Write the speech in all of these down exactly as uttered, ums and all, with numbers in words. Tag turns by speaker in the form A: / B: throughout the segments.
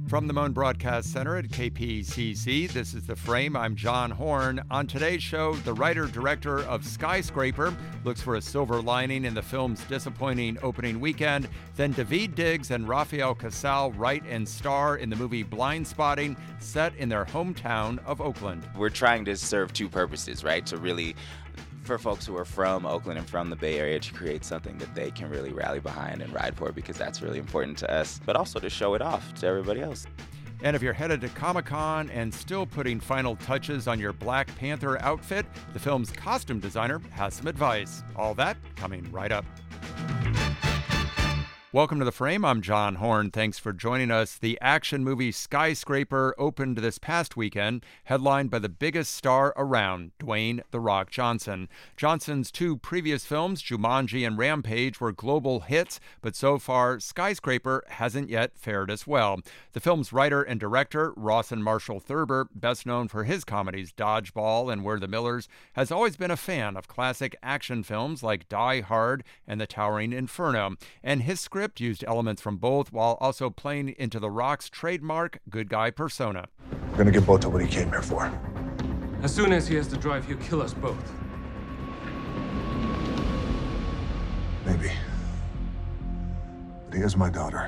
A: From the Moan Broadcast Center at K P C C, this is The Frame. I'm John Horn. On today's show, the writer-director of Skyscraper looks for a silver lining in the film's disappointing opening weekend. Then Daveed Diggs and Rafael Casal write and star in the movie Blindspotting, set in their hometown of Oakland.
B: We're trying to serve two purposes, right? To really, for folks who are from Oakland and from the Bay Area, to create something that they can really rally behind and ride for, because that's really important to us, but also to show it off to everybody else.
A: And if you're headed to Comic-Con and still putting final touches on your Black Panther outfit, the film's costume designer has some advice. All that coming right up. Welcome to The Frame. I'm John Horn. Thanks for joining us. The action movie Skyscraper opened this past weekend, headlined by the biggest star around, Dwayne "The Rock" Johnson. Johnson's two previous films, Jumanji and Rampage, were global hits, but so far, Skyscraper hasn't yet fared as well. The film's writer and director, Rawson Marshall Thurber, best known for his comedies Dodgeball and We're the Millers, has always been a fan of classic action films like Die Hard and The Towering Inferno, and his script used elements from both while also playing into The Rock's trademark good guy persona.
C: We're gonna give Boto what he came here for.
D: As soon as he has the drive, he'll kill us both.
C: Maybe. But he is my daughter.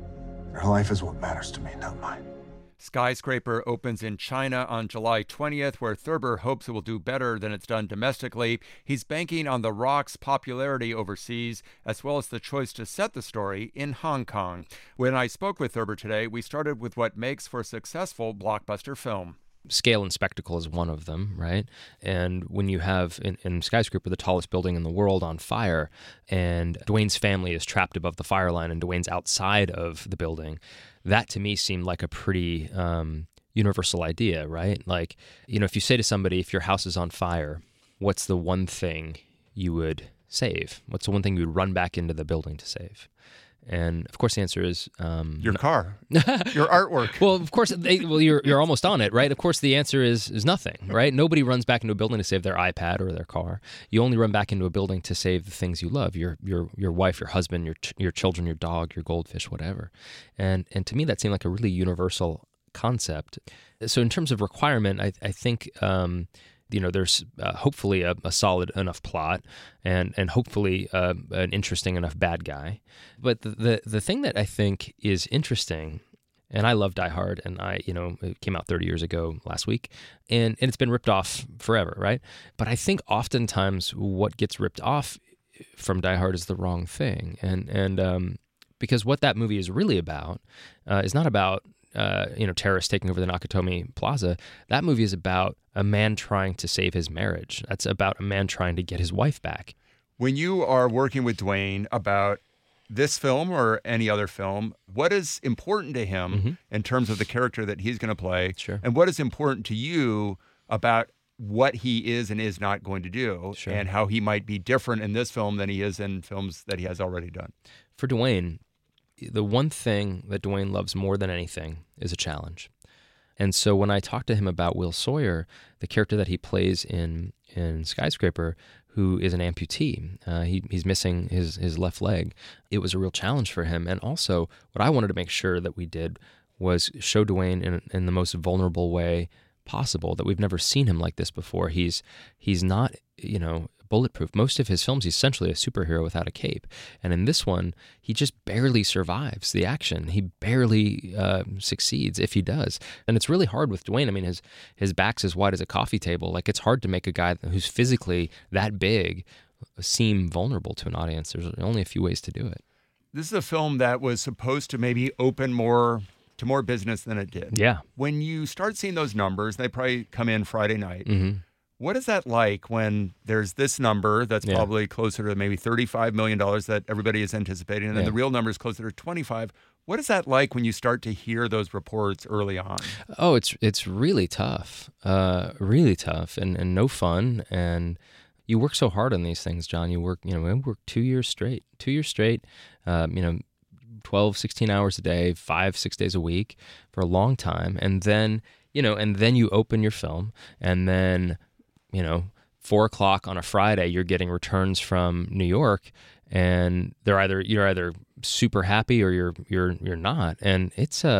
C: Her life is what matters to me, not mine.
A: Skyscraper opens in China on July twentieth, where Thurber hopes it will do better than it's done domestically. He's banking on The Rock's popularity overseas, as well as the choice to set the story in Hong Kong. When I spoke with Thurber today, we started with what makes for a successful blockbuster film.
E: Scale and spectacle is one of them, right? And when you have, in, in Skyscraper, the tallest building in the world on fire, and Dwayne's family is trapped above the fire line and Dwayne's outside of the building, that to me seemed like a pretty um, universal idea, right? Like, you know, if you say to somebody, if your house is on fire, what's the one thing you would save? What's the one thing you would run back into the building to save? And of course, the answer is um,
A: your car, your artwork.
E: Well, of course, they, well, you're you're almost on it, right? Of course, the answer is is nothing, right? Nobody runs back into a building to save their iPad or their car. You only run back into a building to save the things you love: your your your wife, your husband, your your children, your dog, your goldfish, whatever. And and to me, that seemed like a really universal concept. So in terms of requirement, I I think. Um, You know, there's uh, hopefully a, a solid enough plot and and hopefully uh, an interesting enough bad guy. But the, the the thing that I think is interesting, and I love Die Hard, and I, you know, it came out thirty years ago last week, and, and it's been ripped off forever, right? But I think oftentimes what gets ripped off from Die Hard is the wrong thing. And, and um, because what that movie is really about uh, is not about Uh, you know, terrorists taking over the Nakatomi Plaza. That movie is about a man trying to save his marriage. That's about a man trying to get his wife back.
A: When you are working with Dwayne about this film or any other film, what is important to him mm-hmm. in terms of the character that he's going to play?
E: Sure.
A: And what is important to you about what he is and is not going to do,
E: sure.
A: and how he might be different in this film than he is in films that he has already done?
E: For Dwayne, the one thing that Dwayne loves more than anything is a challenge. And so when I talked to him about Will Sawyer, the character that he plays in in Skyscraper, who is an amputee, uh, he, he's missing his, his left leg, it was a real challenge for him. And also, what I wanted to make sure that we did was show Dwayne in, in the most vulnerable way possible, that we've never seen him like this before. He's he's not, you know, bulletproof. Most of his films, he's essentially a superhero without a cape. And in this one, he just barely survives the action. He barely uh, succeeds, if he does. And it's really hard with Dwayne. I mean, his his back's as wide as a coffee table. Like, it's hard to make a guy who's physically that big seem vulnerable to an audience. There's only a few ways to do it.
A: This is a film that was supposed to maybe open more to more business than it did.
E: Yeah.
A: When you start seeing those numbers, they probably come in Friday night.
E: Mm-hmm.
A: What is that like when there's this number that's yeah. probably closer to maybe thirty-five million dollars that everybody is anticipating, and then
E: yeah.
A: the real number is closer to twenty-five? What is that like when you start to hear those reports early on?
E: Oh, it's it's really tough, uh, really tough, and, and no fun. And you work so hard on these things, John. You work, you know, we work two years straight, two years straight, um, you know, twelve, sixteen hours a day, five, six days a week for a long time. And then, you know, and then you open your film, and then, you know, four o'clock on a Friday, you're getting returns from New York, and they're either you're either super happy or you're you're you're not, and it's a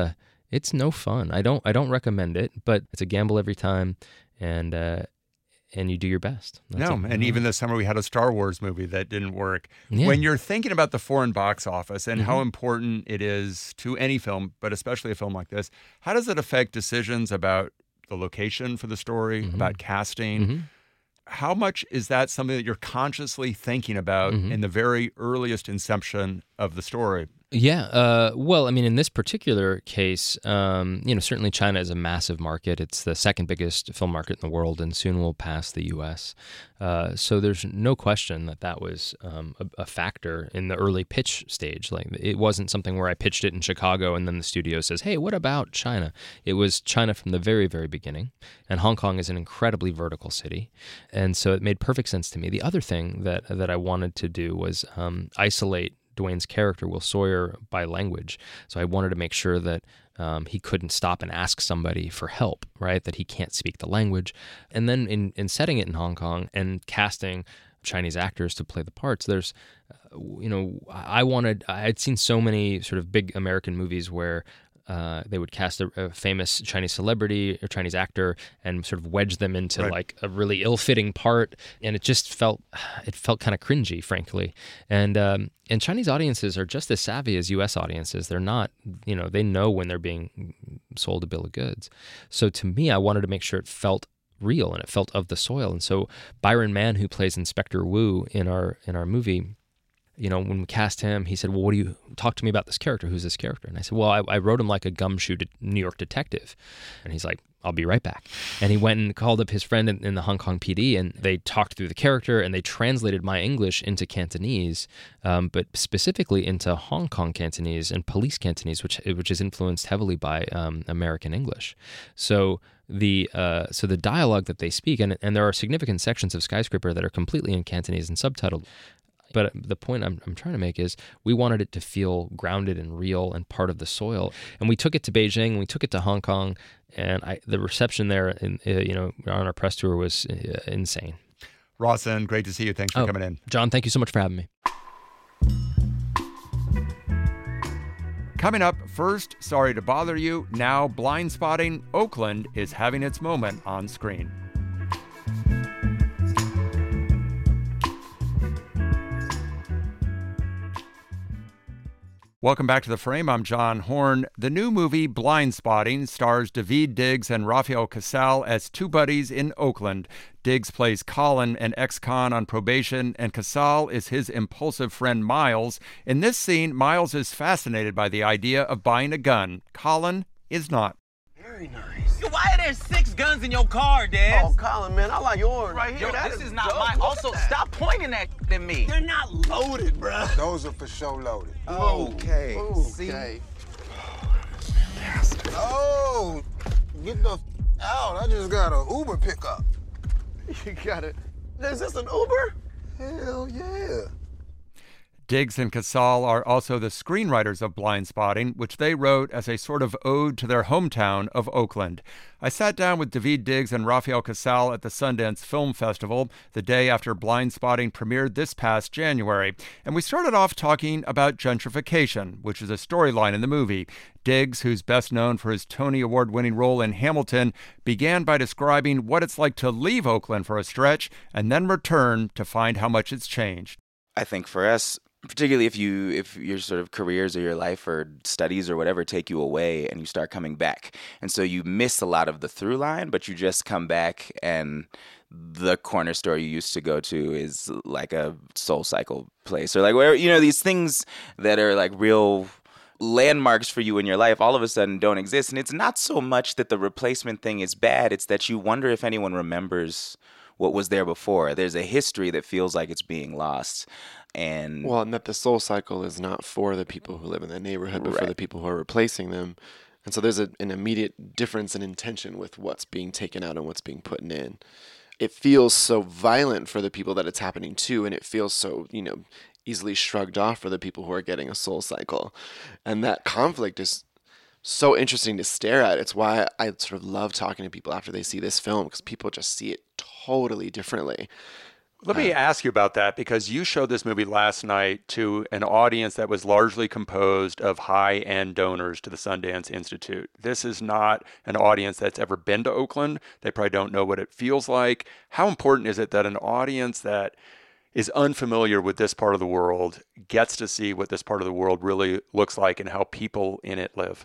E: It's no fun. I don't I don't recommend it, but it's a gamble every time, and uh, and you do your best. That's
A: no,
E: it.
A: and even this summer we had a Star Wars movie that didn't work.
E: Yeah.
A: When you're thinking about the foreign box office and
E: Mm-hmm.
A: how important it is to any film, but especially a film like this, how does it affect decisions about the location for the story,
E: Mm-hmm.
A: about casting?
E: Mhm.
A: How much is that something that you're consciously thinking about
E: Mhm.
A: in the very earliest inception of the story?
E: Yeah. Uh, well, I mean, in this particular case, um, you know, certainly China is a massive market. It's the second biggest film market in the world, and soon will pass the U S. Uh, so there's no question that that was um, a, a factor in the early pitch stage. Like, it wasn't something where I pitched it in Chicago and then the studio says, "Hey, what about China?" It was China from the very, very beginning. And Hong Kong is an incredibly vertical city, and so it made perfect sense to me. The other thing that that I wanted to do was um, isolate Dwayne's character, Will Sawyer, by language. So I wanted to make sure that um, he couldn't stop and ask somebody for help, right? That he can't speak the language. And then in, in setting it in Hong Kong and casting Chinese actors to play the parts, there's, uh, you know, I wanted, I'd seen so many sort of big American movies where Uh, they would cast a, a famous Chinese celebrity or Chinese actor and sort of wedge them into
A: Right.
E: like a really ill-fitting part, and it just felt it felt kind of cringy, frankly. And um, and Chinese audiences are just as savvy as U S audiences. They're not, you know, they know when they're being sold a bill of goods. So to me, I wanted to make sure it felt real and it felt of the soil. And so Byron Mann, who plays Inspector Wu in our in our movie, you know, when we cast him, he said, "Well, what do you talk to me about this character? Who's this character?" And I said, "Well, I, I wrote him like a gumshoe de- New York detective." And he's like, "I'll be right back." And he went and called up his friend in, in the Hong Kong P D, and they talked through the character, and they translated my English into Cantonese, um, but specifically into Hong Kong Cantonese and police Cantonese, which which is influenced heavily by um, American English. So the uh, so the dialogue that they speak, and and there are significant sections of Skyscraper that are completely in Cantonese and subtitled. But the point I'm, I'm trying to make is we wanted it to feel grounded and real and part of the soil. And we took it to Beijing, we took it to Hong Kong, and I, the reception there, in, uh, you know, on our press tour was uh, insane.
A: Rawson, great to see you. Thanks for
E: Oh,
A: coming in.
E: John, thank you so much for having me.
A: Coming up, first, sorry to bother you. Now, Blind Spotting Oakland is having its moment on screen. Welcome back to The Frame. I'm John Horn. The new movie Blind Spotting stars Daveed Diggs and Rafael Casal as two buddies in Oakland. Diggs plays Colin, an ex-con on probation, and Casal is his impulsive friend Miles. In this scene, Miles is fascinated by the idea of buying a gun. Colin is not.
F: Very nice.
G: Why are there six guns in your car, Dad?
F: Oh, Colin, man, I like yours right here.
G: Yo,
F: That
G: this
F: is
G: is not
F: dope.
G: mine.
F: Look
G: Also,
F: at that.
G: stop pointing that at me. They're not loaded, bruh.
H: Those are for sure loaded.
F: Okay. Okay.
H: Fantastic. Oh, get the out. I just got an Uber pickup.
F: You got it. Is this an Uber?
H: Hell yeah.
A: Diggs and Casal are also the screenwriters of Blind Spotting, which they wrote as a sort of ode to their hometown of Oakland. I sat down with Daveed Diggs and Rafael Casal at the Sundance Film Festival the day after Blind Spotting premiered this past January, and we started off talking about gentrification, which is a storyline in the movie. Diggs, who's best known for his Tony Award-winning role in Hamilton, began by describing what it's like to leave Oakland for a stretch and then return to find how much it's changed.
B: I think for us, particularly if you if your sort of careers or your life or studies or whatever take you away and you start coming back, and so you miss a lot of the through line, but you just come back and the corner store you used to go to is like a Soul Cycle place, or like where, you know, these things that are like real landmarks for you in your life all of a sudden don't exist. And it's not so much that the replacement thing is bad, it's that you wonder if anyone remembers what was there before. There's a history that feels like it's being lost. And
I: well, and that the Soul Cycle is not for the people who live in that neighborhood, but
B: Right.
I: for the people who are replacing them. And so there's a, an immediate difference in intention with what's being taken out and what's being put in. It feels so violent for the people that it's happening to, and it feels so, you know, easily shrugged off for the people who are getting a Soul Cycle. And that conflict is so interesting to stare at. It's why I sort of love talking to people after they see this film, because people just see it totally differently.
A: Let me ask you about that, because you showed this movie last night to an audience that was largely composed of high-end donors to the Sundance Institute. This is not an audience that's ever been to Oakland. They probably don't know what it feels like. How important is it that an audience that is unfamiliar with this part of the world gets to see what this part of the world really looks like and how people in it live?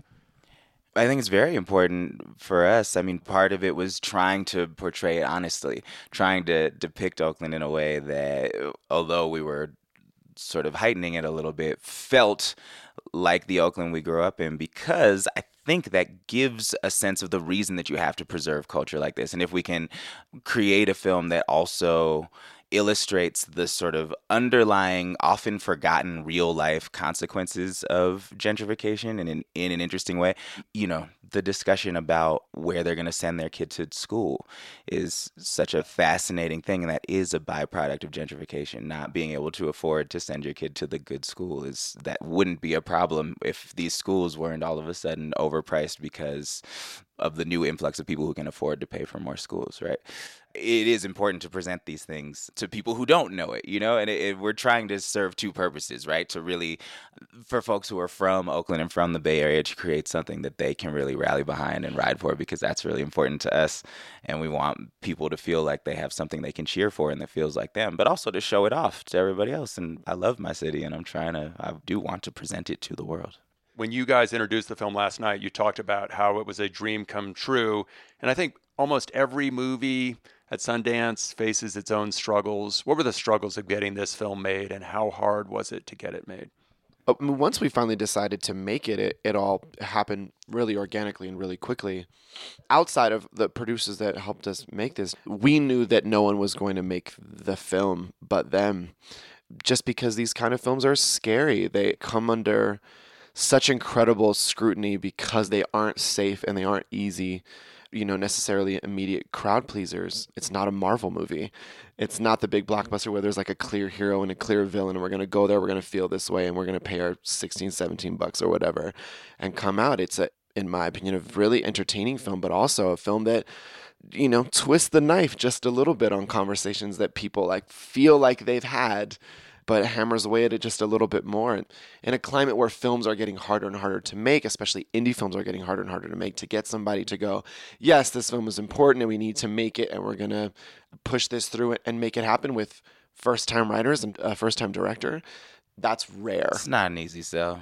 B: I think it's very important for us. I mean, part of it was trying to portray it honestly, trying to depict Oakland in a way that, although we were sort of heightening it a little bit, felt like the Oakland we grew up in, because I think that gives a sense of the reason that you have to preserve culture like this. And if we can create a film that also illustrates the sort of underlying, often forgotten real life consequences of gentrification in an, in an interesting way. You know, the discussion about where they're going to send their kid to school is such a fascinating thing, and that is a byproduct of gentrification. Not being able to afford to send your kid to the good school is that wouldn't be a problem if these schools weren't all of a sudden overpriced because of the new influx of people who can afford to pay for more schools, right? It is important to present these things to people who don't know it, you know, and it, it, we're trying to serve two purposes, right? To really, for folks who are from Oakland and from the Bay Area, to create something that they can really rally behind and ride for, because that's really important to us. And we want people to feel like they have something they can cheer for and that feels like them, but also to show it off to everybody else. And I love my city, and I'm trying to, I do want to present it to the world.
A: When you guys introduced the film last night, you talked about how it was a dream come true. And I think almost every movie at Sundance faces its own struggles. What were the struggles of getting this film made, and how hard was it to get it made?
I: Once we finally decided to make it, it, it all happened really organically and really quickly. Outside of the producers that helped us make this, we knew that no one was going to make the film but them, just because these kind of films are scary. They come under such incredible scrutiny because they aren't safe and they aren't easy, you know, necessarily immediate crowd pleasers. It's not a Marvel movie. It's not the big blockbuster where there's like a clear hero and a clear villain, and we're going to go there, we're going to feel this way, and we're going to pay our sixteen, seventeen bucks or whatever and come out. It's, a, in my opinion, a really entertaining film, but also a film that, you know, twists the knife just a little bit on conversations that people like feel like they've had, but hammers away at it just a little bit more. And in a climate where films are getting harder and harder to make, especially indie films are getting harder and harder to make, to get somebody to go, yes, this film is important and we need to make it, and we're going to push this through it and make it happen with first-time writers and a first-time director, that's rare.
B: It's not an easy sell.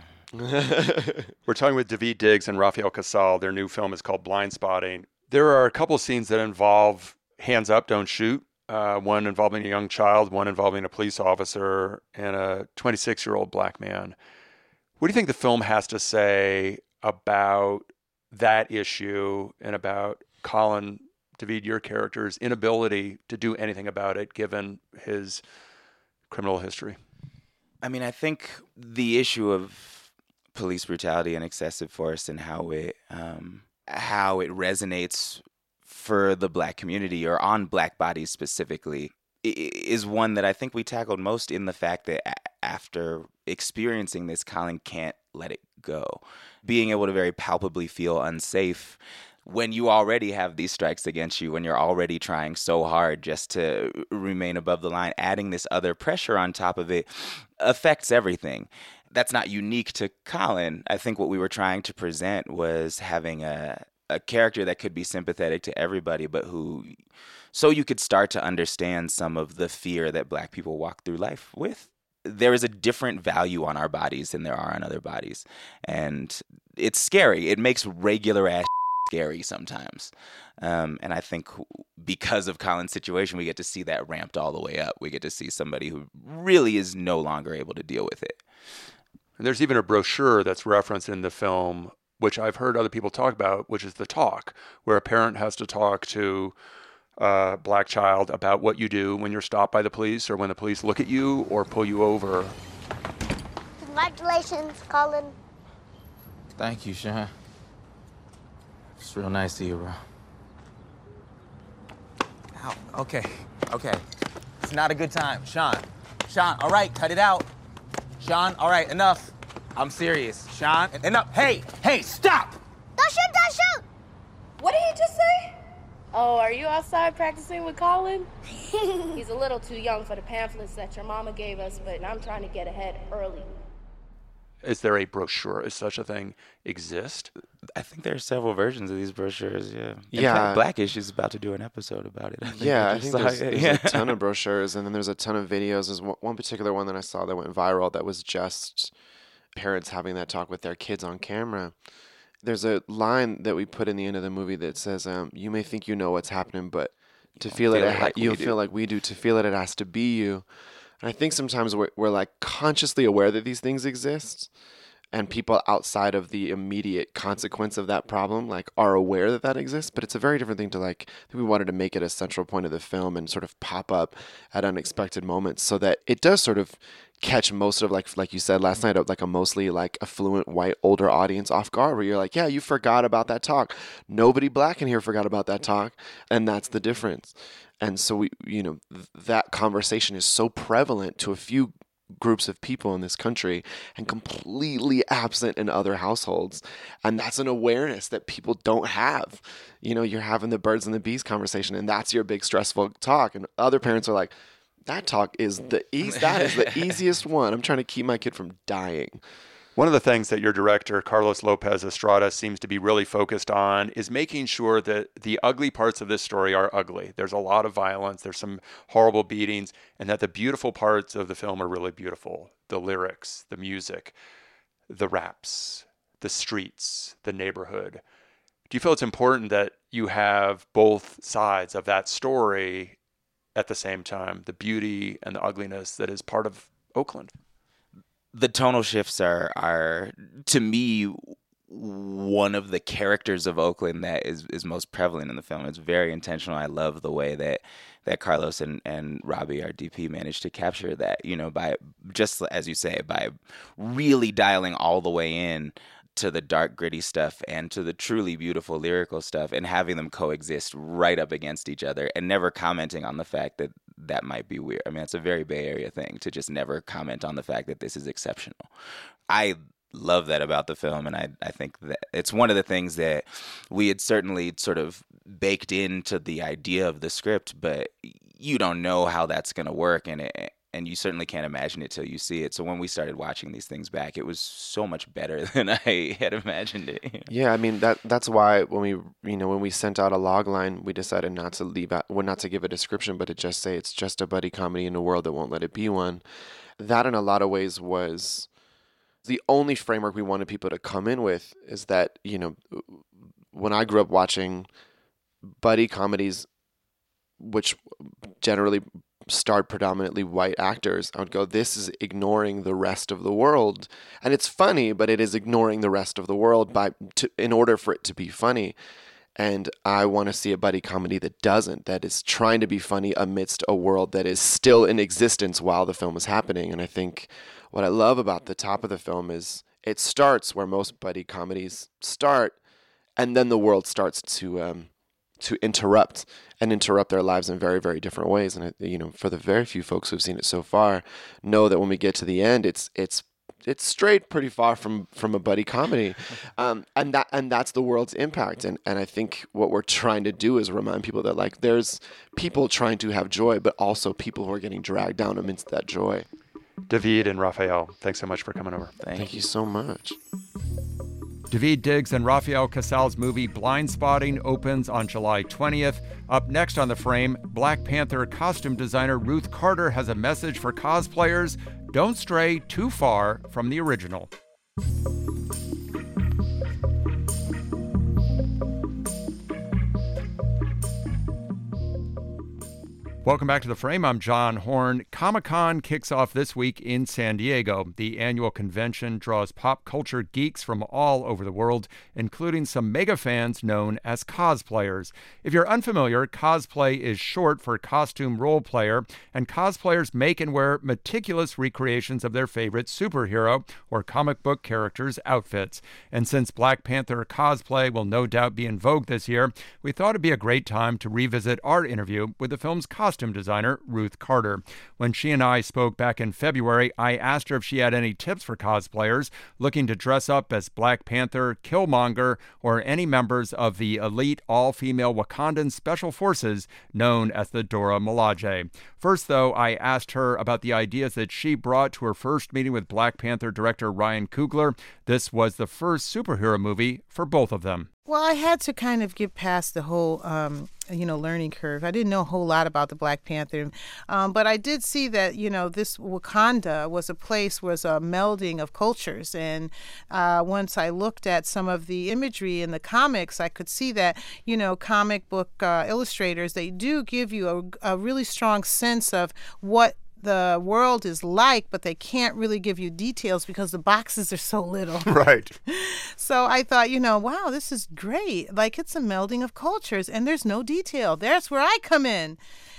A: We're talking with Daveed Diggs and Rafael Casal. Their new film is called Blind Spotting. There are a couple of scenes that involve hands up, don't shoot. Uh, one involving a young child, one involving a police officer, and a twenty-six-year-old black man. What do you think the film has to say about that issue and about Colin, Daveed, your character's inability to do anything about it given his criminal history?
B: I mean, I think the issue of police brutality and excessive force and how it um, how it resonates for the black community, or on black bodies specifically, is one that I think we tackled most in the fact that after experiencing this, Colin can't let it go. Being able to very palpably feel unsafe when you already have these strikes against you, when you're already trying so hard just to remain above the line, adding this other pressure on top of it affects everything. That's not unique to Colin. I think what we were trying to present was having a a character that could be sympathetic to everybody, but who, so you could start to understand some of the fear that black people walk through life with. There is a different value on our bodies than there are on other bodies. And it's scary. It makes regular ass scary sometimes. Um, and I think because of Colin's situation, we get to see that ramped all the way up. We get to see somebody who really is no longer able to deal with it.
A: And there's even a brochure that's referenced in the film, which I've heard other people talk about, which is The Talk, where a parent has to talk to a black child about what you do when you're stopped by the police, or when the police look at you or pull you over.
J: Congratulations, Colin.
K: Thank you, Sean. It's real nice to you, bro.
G: Ow, okay, okay. It's not a good time. Sean, Sean, all right, cut it out. Sean, all right, enough. I'm serious. Sean, enough. Hey, hey, stop!
J: Don't shoot, don't shoot!
L: What did he just say?
J: Oh, are you outside practicing with Colin? He's a little too young for the pamphlets that your mama gave us, but I'm trying to get ahead early.
A: Is there a brochure? Is such a thing exist?
B: I think there are several versions of these brochures, yeah. In
I: Yeah.
B: fact, Blackish is about to do an episode about it. I think
I: Yeah,
B: I
I: I
B: just
I: think
B: saw
I: there's,
B: it.
I: there's
B: Yeah.
I: a ton of brochures, and then there's a ton of videos. There's one one particular one that I saw that went viral that was just parents having that talk with their kids on camera. There's a line that we put in the end of the movie that says, um, "You may think you know what's happening, but to feel,
B: feel
I: it,
B: it
I: it ha-
B: like we
I: you'll
B: do."
I: feel like we do. To feel it, it has to be you." And I think sometimes we're, we're like consciously aware that these things exist, and people outside of the immediate consequence of that problem like are aware that that exists, but it's a very different thing to like, I think we wanted to make it a central point of the film and sort of pop up at unexpected moments so that it does sort of catch most of, like like you said last night, like a mostly like affluent white older audience off guard, where you're like, yeah, you forgot about that talk. Nobody black in here forgot about that talk, and that's the difference. And so we, you know, th- that conversation is so prevalent to a few groups of people in this country and completely absent in other households. And that's an awareness that people don't have. You know, you're having the birds and the bees conversation, and that's your big stressful talk. And other parents are like, that talk is the eas- that is the easiest one. I'm trying to keep my kid from dying.
A: One of the things that your director, Carlos Lopez Estrada, seems to be really focused on is making sure that the ugly parts of this story are ugly. There's a lot of violence, there's some horrible beatings, and that the beautiful parts of the film are really beautiful. The lyrics, the music, the raps, the streets, the neighborhood. Do you feel it's important that you have both sides of that story at the same time, the beauty and the ugliness that is part of Oakland?
B: The tonal shifts are, are to me, one of the characters of Oakland that is, is most prevalent in the film. It's very intentional. I love the way that, that Carlos and, and Robbie, our D P, managed to capture that, you know, by, just as you say, by really dialing all the way in to the dark, gritty stuff and to the truly beautiful lyrical stuff, and having them coexist right up against each other and never commenting on the fact that that might be weird. I mean, it's a very Bay Area thing to just never comment on the fact that this is exceptional. I love that about the film, and I, I think that it's one of the things that we had certainly sort of baked into the idea of the script, but you don't know how that's going to work, and it, and you certainly can't imagine it till you see it. So when we started watching these things back, it was so much better than I had imagined it. You know?
I: Yeah, I mean that that's why when we you know when we sent out a log line, we decided not to leave out, well, not to give a description, but to just say it's just a buddy comedy in a world that won't let it be one. That in a lot of ways was the only framework we wanted people to come in with. Is that, you know, when I grew up watching buddy comedies, which generally starred predominantly white actors, I would go, this is ignoring the rest of the world. And it's funny, but it is ignoring the rest of the world by to, in order for it to be funny. And I want to see a buddy comedy that doesn't, that is trying to be funny amidst a world that is still in existence while the film is happening. And I think what I love about the top of the film is it starts where most buddy comedies start, and then the world starts to um, to interrupt and interrupt their lives in very, very different ways. And, you know, for the very few folks who've seen it so far, know that when we get to the end, it's it's it's strayed pretty far from, from a buddy comedy. Um, and that and that's the world's impact. And, and I think what we're trying to do is remind people that, like, there's people trying to have joy, but also people who are getting dragged down amidst that joy.
A: David and Raphael, thanks so much for coming over.
I: Thank, Thank you so much.
A: David Diggs and Raphael Casal's movie Blind Spotting opens on July twentieth. Up next on The Frame, Black Panther costume designer Ruth Carter has a message for cosplayers. Don't stray too far from the original. Welcome back to The Frame. I'm John Horn. Comic-Con kicks off this week in San Diego. The annual convention draws pop culture geeks from all over the world, including some mega fans known as cosplayers. If you're unfamiliar, cosplay is short for costume role player, and cosplayers make and wear meticulous recreations of their favorite superhero or comic book characters' outfits. And since Black Panther cosplay will no doubt be in vogue this year, we thought it'd be a great time to revisit our interview with the film's costume costume designer Ruth Carter. When she and I spoke back in February, I asked her if she had any tips for cosplayers looking to dress up as Black Panther, Killmonger, or any members of the elite all-female Wakandan Special Forces known as the Dora Milaje. First, though, I asked her about the ideas that she brought to her first meeting with Black Panther director Ryan Coogler. This was the first superhero movie for both of them.
L: Well, I had to kind of get past the whole, um, you know, learning curve. I didn't know a whole lot about the Black Panther, um, but I did see that, you know, this Wakanda was a place, was a melding of cultures. And uh, once I looked at some of the imagery in the comics, I could see that, you know, comic book uh, illustrators, they do give you a, a really strong sense of what the world is like, but they can't really give you details because the boxes are so little.
A: Right.
L: So I thought, you know, wow, this is great. Like, it's a melding of cultures and there's no detail. That's where I come in.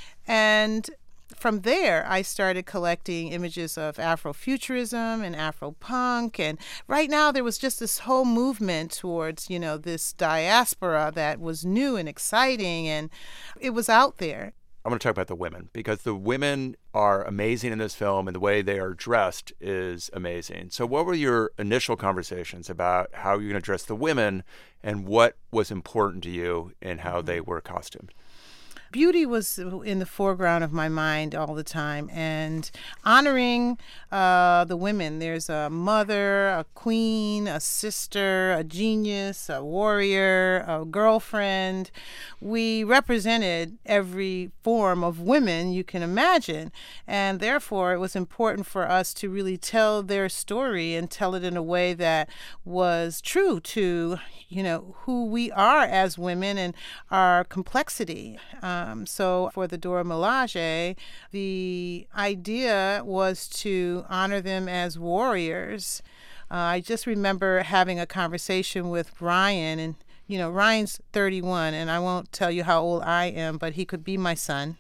L: And from there, I started collecting images of Afrofuturism and Afropunk. And right now there was just this whole movement towards, you know, this diaspora that was new and exciting, and it was out there.
A: I want to talk about the women, because the women are amazing in this film and the way they are dressed is amazing. So what were your initial conversations about how you're going to dress the women and what was important to you in how they were costumed?
L: Beauty was in the foreground of my mind all the time, and honoring uh, the women. There's a mother, a queen, a sister, a genius, a warrior, a girlfriend. We represented every form of women you can imagine, and therefore it was important for us to really tell their story and tell it in a way that was true to, you know, who we are as women and our complexity. Um, Um, so for the Dora Milaje, the idea was to honor them as warriors. Uh, I just remember having a conversation with Ryan, and, you know, Ryan's thirty-one, and I won't tell you how old I am, but he could be my son.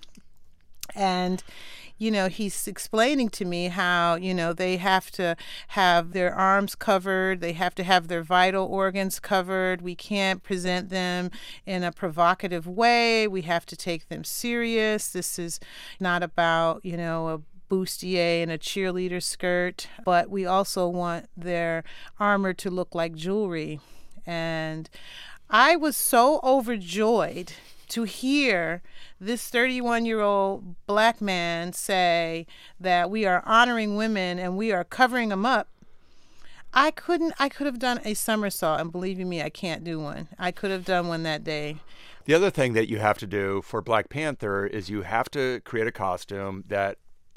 L: And you know, he's explaining to me how, you know, they have to have their arms covered. They have to have their vital organs covered. We can't present them in a provocative way. We have to take them serious. This is not about, you know, a bustier and a cheerleader skirt, but we also want their armor to look like jewelry. And I was so overjoyed to hear this thirty-one-year-old Black man say that we are honoring women and we are covering them up. I couldn't, I could have done a somersault, and believe me, I can't do one. I could have done one that day.
A: The other thing that you have to do for Black Panther is you have to create a costume that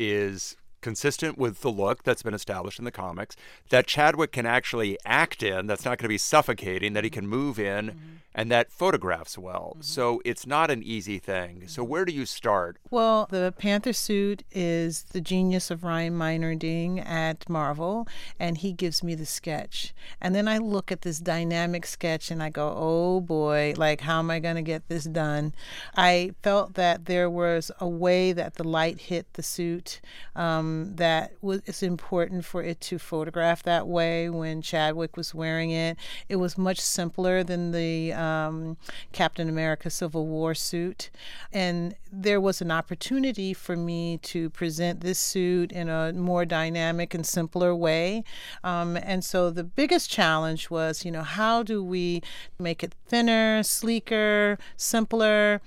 A: is consistent with the look that's been established in the comics, that Chadwick can actually act in, that's not going to be suffocating, that he can move in, mm-hmm. and that photographs well. Mm-hmm. So it's not an easy thing. So where do you start?
L: Well, the Panther suit is the genius of Ryan Meinerding at Marvel, and he gives me the sketch. And then I look at this dynamic sketch and I go, oh boy, like, how am I going to get this done? I felt that there was a way that the light hit the suit, um, that was it's important for it to photograph that way when Chadwick was wearing it. It was much simpler than the um, Captain America Civil War suit. And there was an opportunity for me to present this suit in a more dynamic and simpler way. Um, and so the biggest challenge was, you know, how do we make it thinner, sleeker, simpler,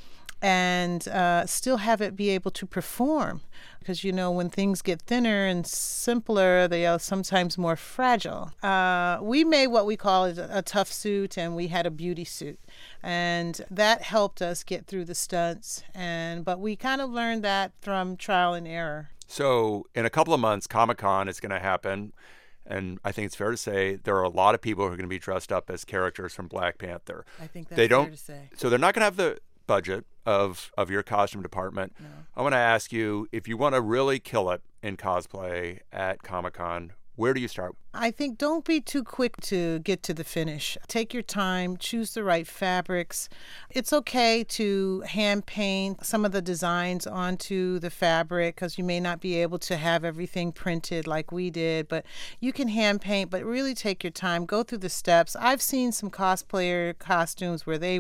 L: and uh, still have it be able to perform? Because, you know, when things get thinner and simpler, they are sometimes more fragile. Uh, we made what we call a, a tough suit, and we had a beauty suit. And that helped us get through the stunts. And but we kind of learned that from trial and error.
A: So in a couple of months, Comic-Con is going to happen. And I think it's fair to say there are a lot of people who are going to be dressed up as characters from Black Panther.
L: I think that's
A: they don't,
L: fair to say.
A: So they're not going to have the budget of of your costume department. No. I want to ask you, if you want to really kill it in cosplay at Comic-Con, where do you start?
L: I think don't be too quick to get to the finish. Take your time, choose the right fabrics. It's okay to hand paint some of the designs onto the fabric because you may not be able to have everything printed like we did, but you can hand paint, but really take your time, go through the steps. I've seen some cosplayer costumes where they were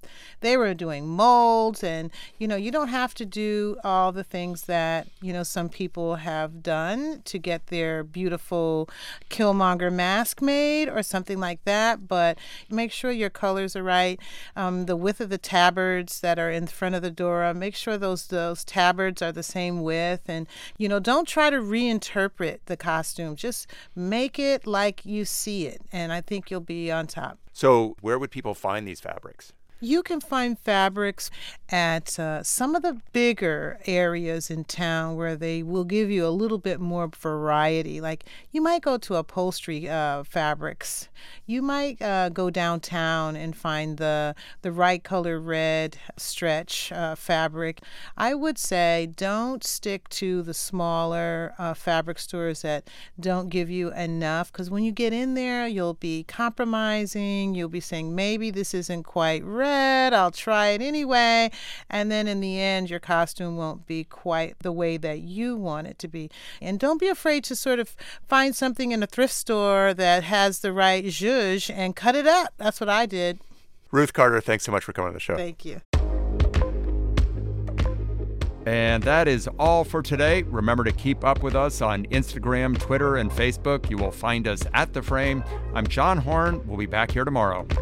L: They were doing molds, and, you know, you don't have to do all the things that, you know, some people have done to get their beautiful Killmonger mask made or something like that, but make sure your colors are right. Um, the width of the tabards that are in front of the Dora, make sure those those tabards are the same width, and, you know, don't try to reinterpret the costume. Just make it like you see it, and I think you'll be on top.
A: So where would people find these fabrics?
L: You can find fabrics at uh, some of the bigger areas in town where they will give you a little bit more variety. Like you might go to upholstery uh, fabrics. You might uh, go downtown and find the the right color red stretch uh, fabric. I would say don't stick to the smaller uh, fabric stores that don't give you enough, because when you get in there, you'll be compromising. You'll be saying, maybe this isn't quite red. I'll try it anyway. And then in the end, your costume won't be quite the way that you want it to be. And don't be afraid to sort of find something in a thrift store that has the right zhuzh and cut it up. That's what I did.
A: Ruth Carter, thanks so much for coming on the show.
L: Thank you.
A: And that is all for today. Remember to keep up with us on Instagram, Twitter, and Facebook. You will find us at The Frame. I'm John Horn. We'll be back here tomorrow.